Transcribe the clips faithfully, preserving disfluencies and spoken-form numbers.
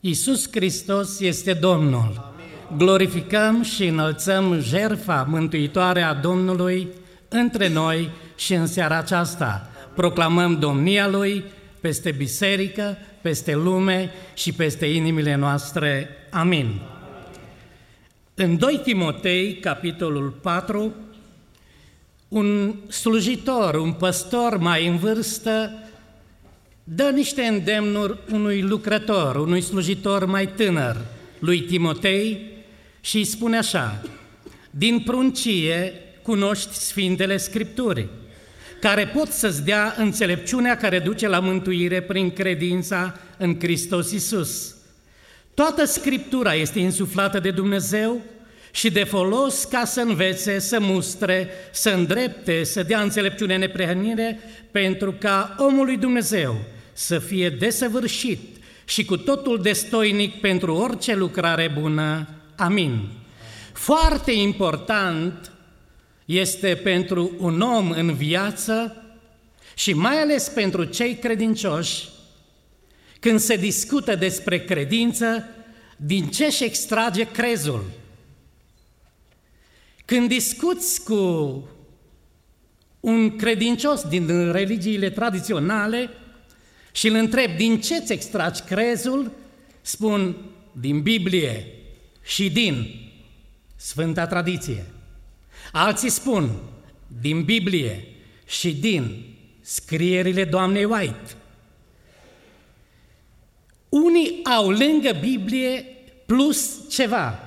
Iisus Hristos este Domnul. Glorificăm și înălțăm jertfa mântuitoare a Domnului între noi și în seara aceasta. Proclamăm domnia Lui peste biserică, peste lume și peste inimile noastre. Amin. În doi Timotei, capitolul patru, un slujitor, un păstor mai în vârstă, dă niște îndemnuri unui lucrător, unui slujitor mai tânăr, lui Timotei, și îi spune așa: din pruncie cunoști Sfintele Scripturi, care pot să-ți dea înțelepciunea care duce la mântuire prin credința în Hristos Iisus. Toată Scriptura este insuflată de Dumnezeu și de folos ca să învețe, să mustre, să îndrepte, să dea înțelepciune în neprihănire, pentru ca omul lui Dumnezeu să fie desăvârșit și cu totul destoinic pentru orice lucrare bună. Amin. Foarte important este pentru un om în viață și mai ales pentru cei credincioși, când se discută despre credință, din ce își extrage crezul. Când discuți cu un credincios din religiile tradiționale și îl întrebi din ce îți extragi crezul, spun din Biblie și din Sfânta Tradiție. Alții spun din Biblie și din scrierile doamnei White. Unii au lângă Biblie plus ceva.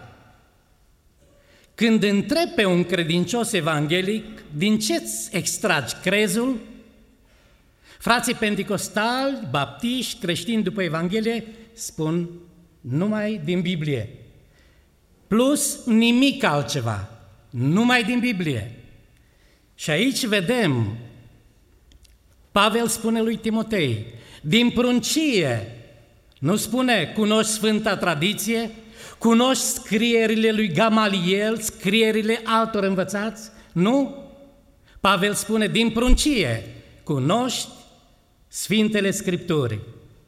Când întrebi pe un credincios evanghelic din ce îți extragi crezul, frații penticostali, baptiști, creștini după Evanghelie spun numai din Biblie, plus nimic altceva, numai din Biblie. Și aici vedem, Pavel spune lui Timotei, din pruncie, nu spune cunoști Sfânta Tradiție, cunoști scrierile lui Gamaliel, scrierile altor învățați? Nu. Pavel spune din pruncie, cunoști Sfintele Scripturi.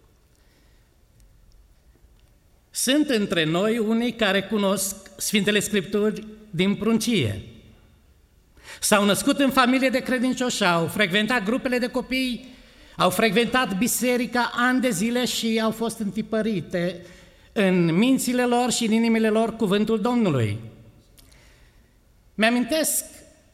Sunt între noi unii care cunosc Sfintele Scripturi din pruncie. S-au născut în familie de credincioși, au frecventat grupele de copii, au frecventat biserica ani de zile și au fost întipărite în mințile lor și în inimile lor cuvântul Domnului. Mi-amintesc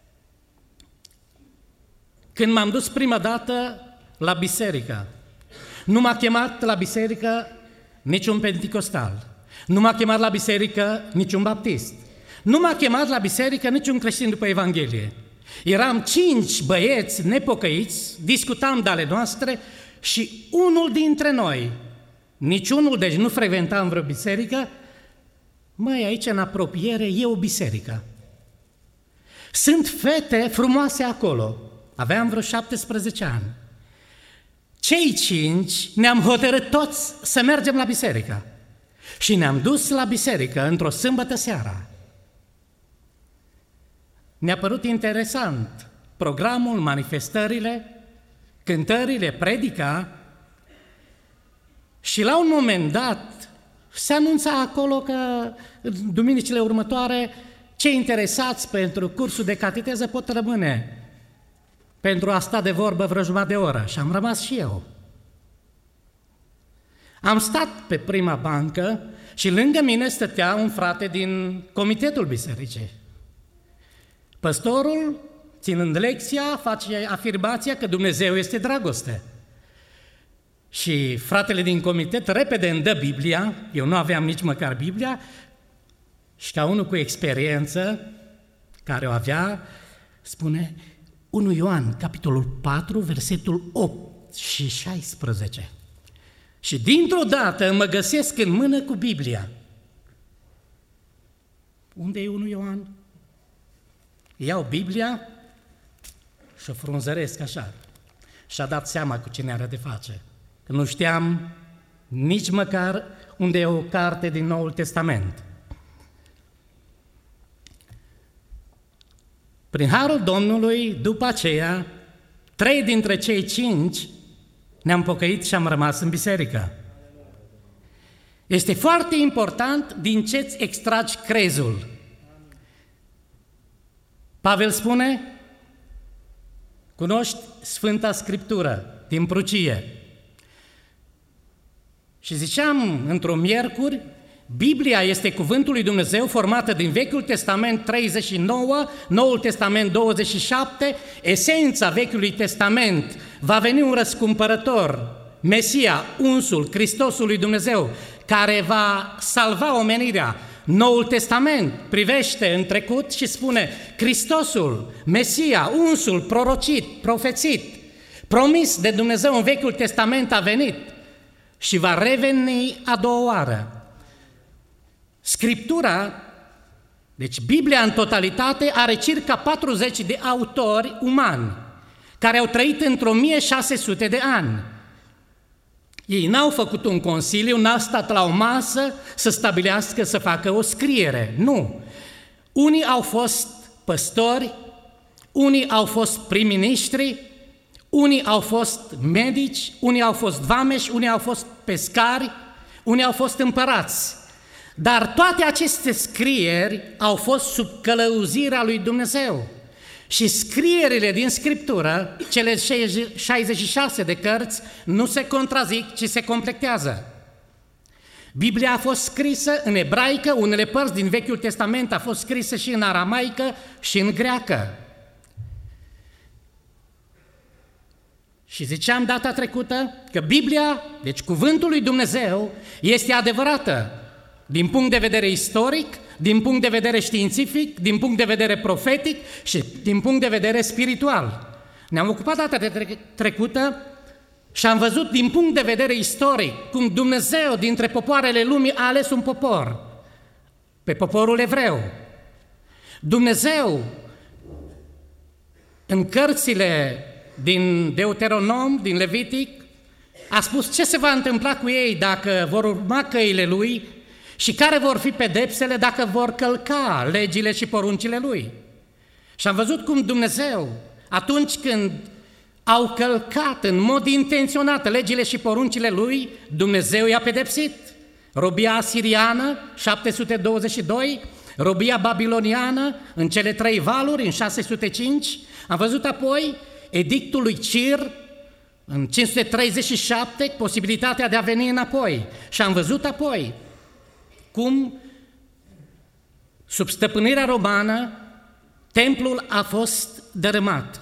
când m-am dus prima dată la biserică. Nu m-a chemat la biserică niciun penticostal, nu m-a chemat la biserică niciun baptist, nu m-a chemat la biserică niciun creștin după Evanghelie. Eram cinci băieți nepocăiți, discutam de ale noastre și unul dintre noi, niciunul, deci nu frecventam vreo biserică, măi, aici în apropiere e o biserică. Sunt fete frumoase acolo, aveam vreo șaptesprezece ani. Cei cinci ne-am hotărât toți să mergem la biserică și ne-am dus la biserică într-o sâmbătă seara. Ne-a părut interesant programul, manifestările, cântările, predica și la un moment dat se anunța acolo că duminicile următoare cei interesați pentru cursul de cateheză pot rămâne pentru a sta de vorbă vreo jumătate de oră și am rămas și eu. Am stat pe prima bancă și lângă mine stătea un frate din comitetul bisericii. Păstorul, ținând lecția, face afirmația că Dumnezeu este dragoste. Și fratele din comitet repede îmi dă Biblia, eu nu aveam nici măcar Biblia, și ca unul cu experiență, care o avea, spune unu Ioan, capitolul patru, versetul opt și șaisprezece. Și dintr-o dată mă găsesc în mână cu Biblia. Unde e unu Ioan? Iau Biblia și o frunzăresc așa. Și-a dat seama cu cine are de face. Că nu știam nici măcar unde e o carte din Noul Testament. Prin harul Domnului, după aceea, trei dintre cei cinci ne-am pocăit și am rămas în biserică. Este foarte important din ce îți extragi crezul. Pavel spune, cunoști Sfânta Scriptură din prucie. Și ziceam într-o miercuri, Biblia este cuvântul lui Dumnezeu formată din Vechiul Testament treizeci și nouă, Noul Testament douăzeci și șapte, esența Vechiului Testament, va veni un răscumpărător, Mesia, unsul, Hristosul lui Dumnezeu, care va salva omenirea. Noul Testament privește în trecut și spune Hristosul, Mesia, unsul, prorocit, profețit, promis de Dumnezeu în Vechiul Testament a venit și va reveni a doua oară. Scriptura, deci Biblia în totalitate, are circa patruzeci de autori umani care au trăit într-o o mie șase sute de ani. Ei n-au făcut un consiliu, n-au stat la o masă să stabilească să facă o scriere, nu. Unii au fost păstori, unii au fost prim-ministri, unii au fost medici, unii au fost vameși, unii au fost pescari, unii au fost împărați. Dar toate aceste scrieri au fost sub călăuzirea lui Dumnezeu. Și scrierile din Scriptură, cele șaizeci și șase de cărți, nu se contrazic, ci se completează. Biblia a fost scrisă în ebraică, unele părți din Vechiul Testament a fost scrisă și în aramaică și în greacă. Și ziceam data trecută că Biblia, deci cuvântul lui Dumnezeu, este adevărată din punct de vedere istoric, din punct de vedere științific, din punct de vedere profetic și din punct de vedere spiritual. Ne-am ocupat data de trecută și am văzut din punct de vedere istoric cum Dumnezeu dintre popoarele lumii a ales un popor, pe poporul evreu. Dumnezeu în cărțile din Deuteronom, din Levitic, a spus ce se va întâmpla cu ei dacă vor urma căile lui și care vor fi pedepsele dacă vor călca legile și poruncile lui. Și am văzut cum Dumnezeu, atunci când au călcat în mod intenționat legile și poruncile lui, Dumnezeu i-a pedepsit. Robia asiriană, șapte sute douăzeci și doi, robia babiloniană, în cele trei valuri, în șase sute cinci. Am văzut apoi edictul lui Cir, în cinci sute treizeci și șapte, posibilitatea de a veni înapoi. Și am văzut apoi cum, sub stăpânirea romană, templul a fost dărâmat.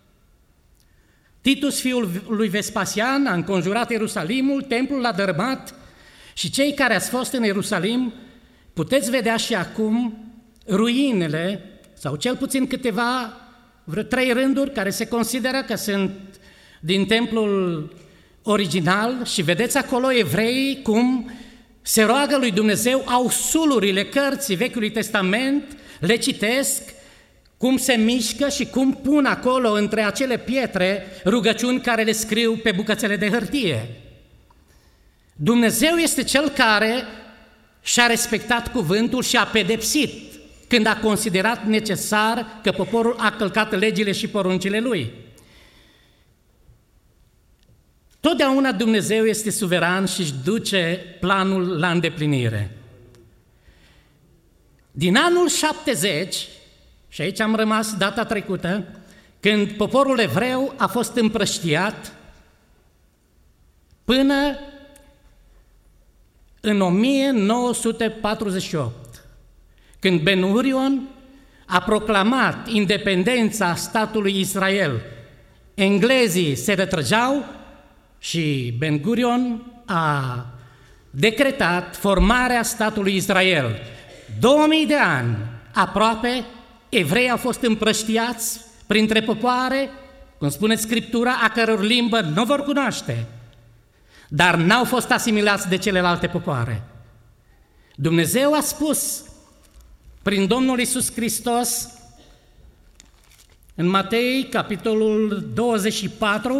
Titus, fiul lui Vespasian, a înconjurat Ierusalimul, templul l-a dărâmat și cei care ați fost în Ierusalim puteți vedea și acum ruinele, sau cel puțin câteva, vreo trei rânduri care se consideră că sunt din templul original și vedeți acolo evreii cum se roagă lui Dumnezeu, au sulurile cărții Vechiului Testament, le citesc, cum se mișcă și cum pun acolo între acele pietre rugăciuni care le scriu pe bucățele de hârtie. Dumnezeu este Cel care și-a respectat cuvântul și a pedepsit când a considerat necesar că poporul a călcat legile și poruncile Lui. Totdeauna Dumnezeu este suveran și își duce planul la îndeplinire. Din anul șaptezeci, și aici am rămas data trecută, când poporul evreu a fost împrăștiat, până în o mie nouă sute patruzeci și opt, când Ben Gurion a proclamat independența statului Israel. Englezii se retrăgeau și Ben Gurion a decretat formarea statului Israel. Două mii de ani aproape, evreii au fost împrăștiați printre popoare, cum spune Scriptura, a căror limbă nu vor cunoaște, dar n-au fost asimilați de celelalte popoare. Dumnezeu a spus prin Domnul Iisus Hristos în Matei, capitolul douăzeci și patru,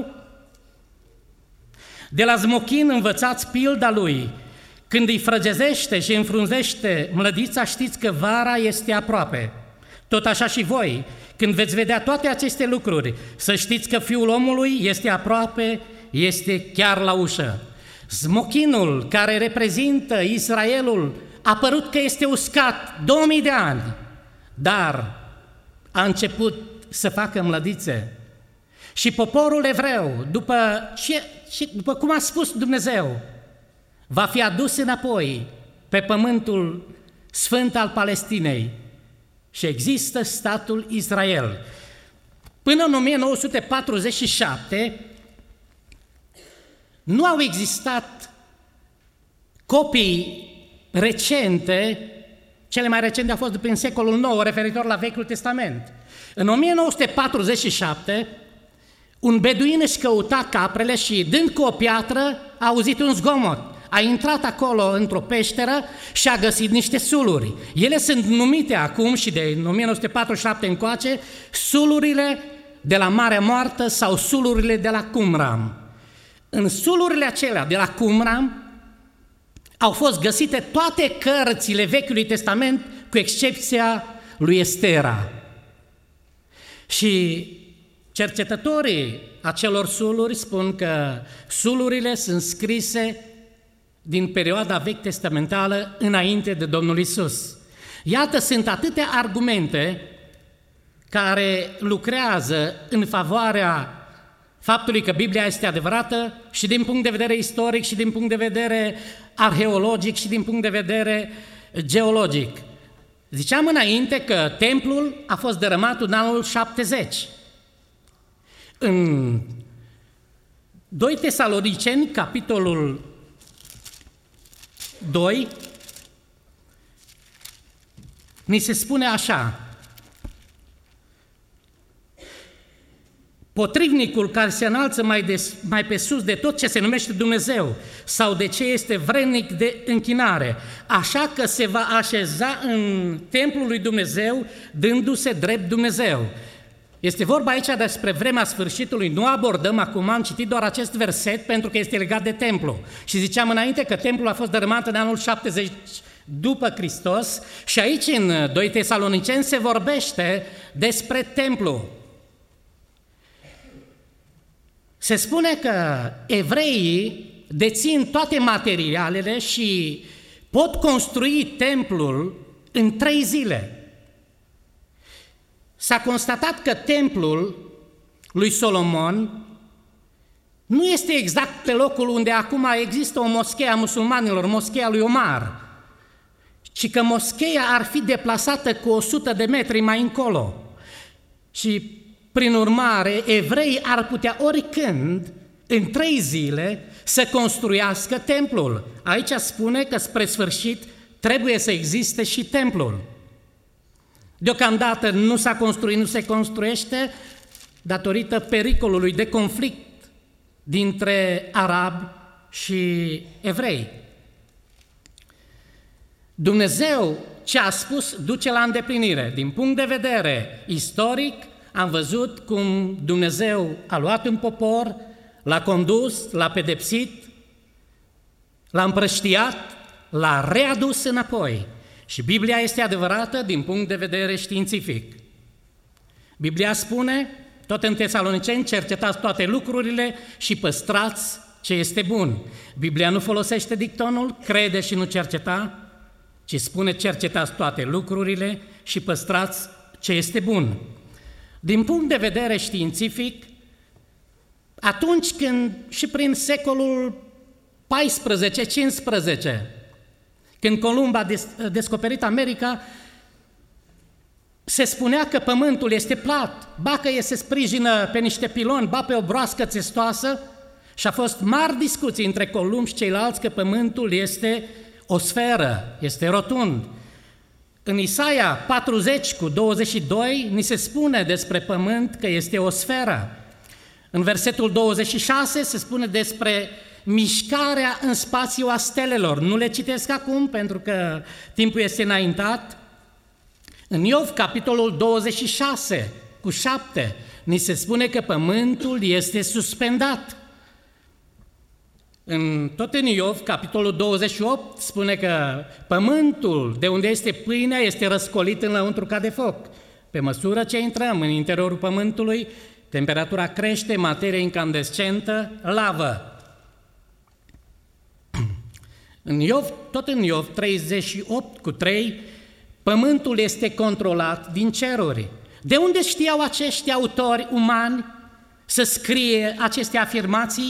de la smochin învățați pilda lui, când îi frăgezește și înfrunzește mlădița, știți că vara este aproape. Tot așa și voi, când veți vedea toate aceste lucruri, să știți că Fiul omului este aproape, este chiar la ușă. Smochinul care reprezintă Israelul a părut că este uscat două mii de ani, dar a început să facă mlădițe. Și poporul evreu, după, ce, ce, după cum a spus Dumnezeu, va fi adus înapoi pe pământul sfânt al Palestinei și există statul Israel. Până în o mie nouă sute patruzeci și șapte nu au existat copii recente, cele mai recente au fost prin secolul nouă, referitor la Vechiul Testament. În o mie nouă sute patruzeci și șapte, un beduin își căuta caprele și, dând cu o piatră, a auzit un zgomot. A intrat acolo într-o peșteră și a găsit niște suluri. Ele sunt numite acum și de o mie nouă sute patruzeci și șapte încoace sulurile de la Marea Moartă sau sulurile de la Qumran. În sulurile acelea de la Qumran au fost găsite toate cărțile Vechiului Testament, cu excepția lui Estera. Și cercetătorii acelor suluri spun că sulurile sunt scrise din perioada vechi testamentală înainte de Domnul Iisus. Iată, sunt atâtea argumente care lucrează în favoarea faptului că Biblia este adevărată și din punct de vedere istoric, și din punct de vedere arheologic, și din punct de vedere geologic. Ziceam înainte că templul a fost dărâmat în anul șaptezeci. În doi Tesaloniceni, capitolul doi, ni se spune așa: potrivnicul care se înalță mai, de, mai pe sus de tot ce se numește Dumnezeu sau de ce este vrednic de închinare, așa că se va așeza în templul lui Dumnezeu, dându-se drept Dumnezeu. Este vorba aici despre vremea sfârșitului, nu abordăm acum, am citit doar acest verset pentru că este legat de templu. Și ziceam înainte că templul a fost dărâmat în anul șaptezeci după Hristos și aici în doi Tesaloniceni se vorbește despre templu. Se spune că evreii dețin toate materialele și pot construi templul în trei zile. S-a constatat că templul lui Solomon nu este exact pe locul unde acum există o moschee a musulmanilor, moscheea lui Omar, ci că moscheea ar fi deplasată cu o sută de metri mai încolo. Și prin urmare, evreii ar putea oricând, în trei zile, să construiască templul. Aici spune că spre sfârșit trebuie să existe și templul. Deocamdată nu s-a construit, nu se construiește, datorită pericolului de conflict dintre arabi și evrei. Dumnezeu ce a spus duce la îndeplinire. Din punct de vedere istoric, am văzut cum Dumnezeu a luat un popor, l-a condus, l-a pedepsit, l-a împrăștiat, l-a readus înapoi. Și Biblia este adevărată din punct de vedere științific. Biblia spune, tot în Tesaloniceni, cercetați toate lucrurile și păstrați ce este bun. Biblia nu folosește dictonul, crede și nu cerceta, ci spune cercetați toate lucrurile și păstrați ce este bun. Din punct de vedere științific, atunci când și prin secolul paisprezece cincisprezece, când Columb a descoperit America, se spunea că pământul este plat, ba că se sprijină pe niște piloni, ba pe o broască țestoasă, și a fost mari discuții între Columb și ceilalți că pământul este o sferă, este rotund. În Isaia patruzeci cu douăzeci și doi ni se spune despre pământ că este o sferă. În versetul douăzeci și șase se spune despre mișcarea în spațiu a stelelor. Nu le citesc acum pentru că timpul este înaintat. În Iov, capitolul douăzeci și șase cu șapte, ni se spune că pământul este suspendat. În, tot în Iov, capitolul douăzeci și opt, spune că pământul de unde este pâinea este răscolit înăuntru ca de foc. Pe măsură ce intrăm în interiorul pământului, temperatura crește, materie incandescentă, lavă. În Iov, tot în Iov treizeci și opt cu trei, pământul este controlat din ceruri. De unde știau acești autori umani să scrie aceste afirmații?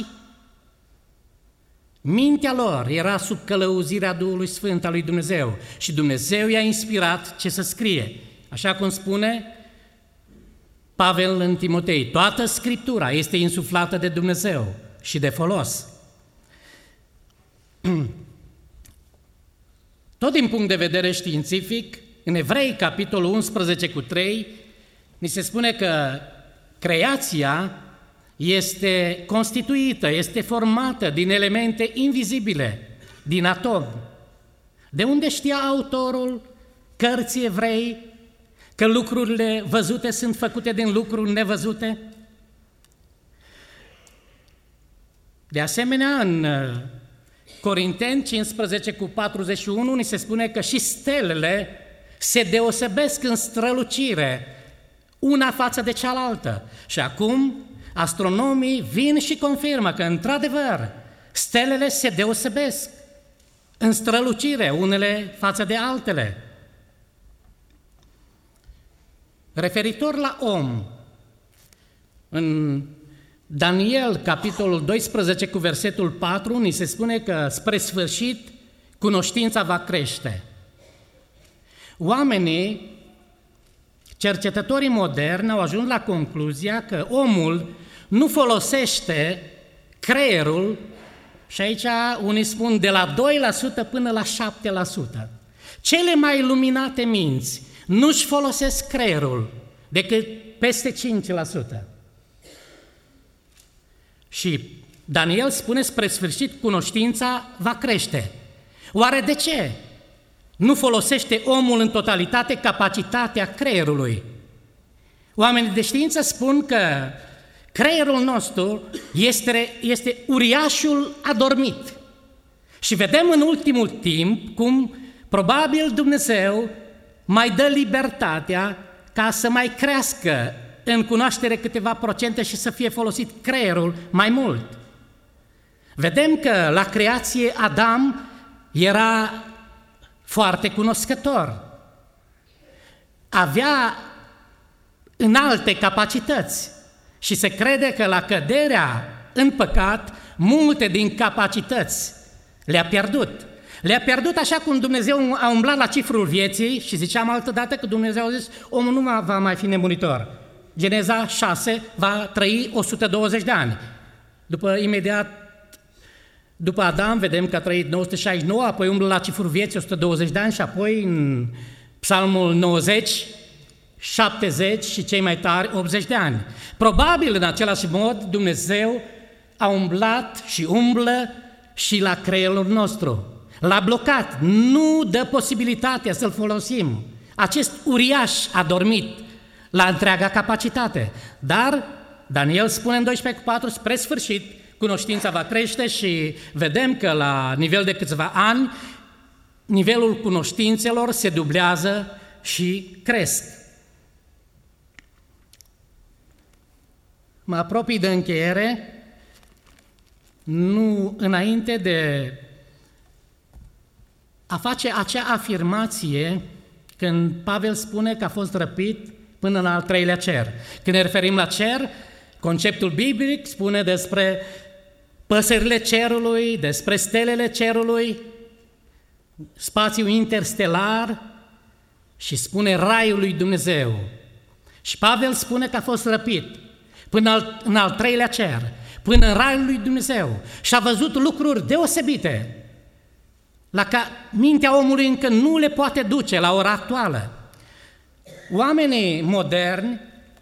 Mintea lor era sub călăuzirea Duhului Sfânt al lui Dumnezeu și Dumnezeu i-a inspirat ce să scrie. Așa cum spune Pavel în Timotei, toată Scriptura este insuflată de Dumnezeu și de folos. Tot din punct de vedere științific, în Evrei, capitolul unsprezece cu trei, ni se spune că creația este constituită, este formată din elemente invizibile, din atomi. De unde știa autorul cărții Evrei că lucrurile văzute sunt făcute din lucruri nevăzute? De asemenea, în Corinteni cincisprezece cu patruzeci și unu ni se spune că și stelele se deosebesc în strălucire una față de cealaltă. Și acum astronomii vin și confirmă că, într-adevăr, stelele se deosebesc în strălucire unele față de altele. Referitor la om, în Daniel, capitolul doisprezece cu versetul patru, ni se spune că spre sfârșit cunoștința va crește. Oamenii, cercetătorii moderni, au ajuns la concluzia că omul nu folosește creierul, și aici unii spun de la doi la sută până la șapte la sută. Cele mai luminate minți nu-și folosesc creierul decât peste cinci la sută. Și Daniel spune, spre sfârșit cunoștința va crește. Oare de ce nu folosește omul în totalitate capacitatea creierului? Oamenii de știință spun că creierul nostru este, este uriașul adormit. Și vedem în ultimul timp cum probabil Dumnezeu mai dă libertatea ca să mai crească în cunoaștere câteva procente și să fie folosit creierul mai mult. Vedem că la creație Adam era foarte cunoscător. Avea înalte capacități și se crede că la căderea în păcat, multe din capacități le-a pierdut. Le-a pierdut așa cum Dumnezeu a umblat la cifrul vieții și ziceam altădată că Dumnezeu a zis, omul nu va mai fi nemuritor. Geneza șase va trăi o sută douăzeci de ani. După imediat, după Adam, vedem că a trăit nouă sute șaizeci și nouă, apoi umblă la cifrul vieții o sută douăzeci de ani și apoi în Psalmul nouăzeci, șaptezeci și cei mai tari optzeci de ani. Probabil în același mod Dumnezeu a umblat și umblă și la creierul nostru. L-a blocat, nu dă posibilitatea să-l folosim. Acest uriaș adormit la întreaga capacitate. Dar Daniel spune în doisprezece cu patru, spre sfârșit, cunoștința va crește și vedem că la nivel de câțiva ani, nivelul cunoștințelor se dublează și cresc. Mă apropii de încheiere, nu înainte de a face acea afirmație când Pavel spune că a fost răpit până în al treilea cer. Când ne referim la cer, conceptul biblic spune despre păsările cerului, despre stelele cerului, spațiul interstelar și spune raiul lui Dumnezeu. Și Pavel spune că a fost răpit până în al treilea cer, până în raiul lui Dumnezeu și a văzut lucruri deosebite la care mintea omului încă nu le poate duce la ora actuală. Oamenii moderni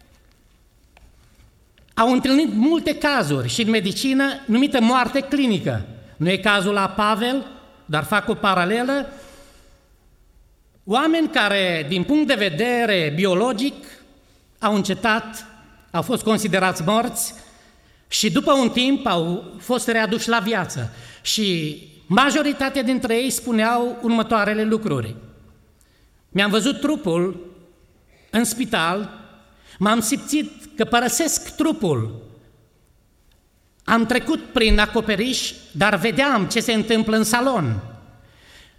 au întâlnit multe cazuri și în medicină numită moarte clinică. Nu e cazul la Pavel, dar fac o paralelă. Oameni care, din punct de vedere biologic, au încetat, au fost considerați morți și după un timp au fost readuși la viață. Și majoritatea dintre ei spuneau următoarele lucruri. Mi-am văzut trupul în spital, m-am simțit că părăsesc trupul. Am trecut prin acoperiș, dar vedeam ce se întâmplă în salon.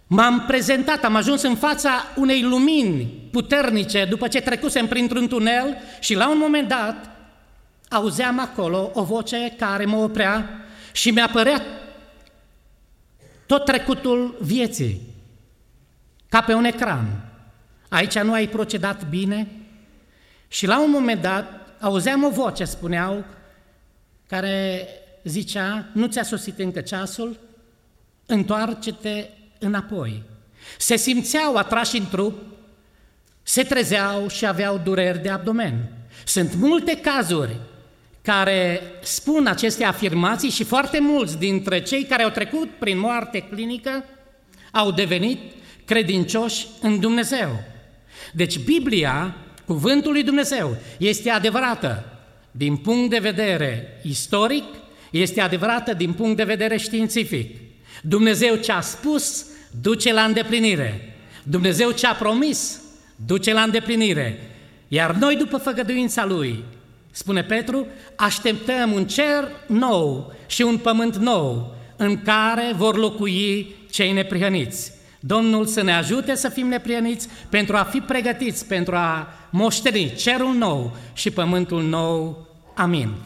M-am prezentat, am ajuns în fața unei lumini puternice după ce trecusem printr-un tunel și la un moment dat auzeam acolo o voce care mă oprea și mi-a părea tot trecutul vieții, ca pe un ecran. Aici nu ai procedat bine? Și la un moment dat auzeam o voce, spuneau, care zicea, nu ți-a sosit încă ceasul, întoarce-te înapoi. Se simțeau atrași în trup, se trezeau și aveau dureri de abdomen. Sunt multe cazuri care spun aceste afirmații și foarte mulți dintre cei care au trecut prin moarte clinică au devenit credincioși în Dumnezeu. Deci Biblia, cuvântul lui Dumnezeu, este adevărată din punct de vedere istoric, este adevărată din punct de vedere științific. Dumnezeu ce a spus, duce la îndeplinire. Dumnezeu ce a promis, duce la îndeplinire. Iar noi, după făgăduința Lui, spune Petru, așteptăm un cer nou și un pământ nou în care vor locui cei neprihăniți. Domnul să ne ajute să fim neprihăniți pentru a fi pregătiți, pentru a moșteni cerul nou și pământul nou. Amin.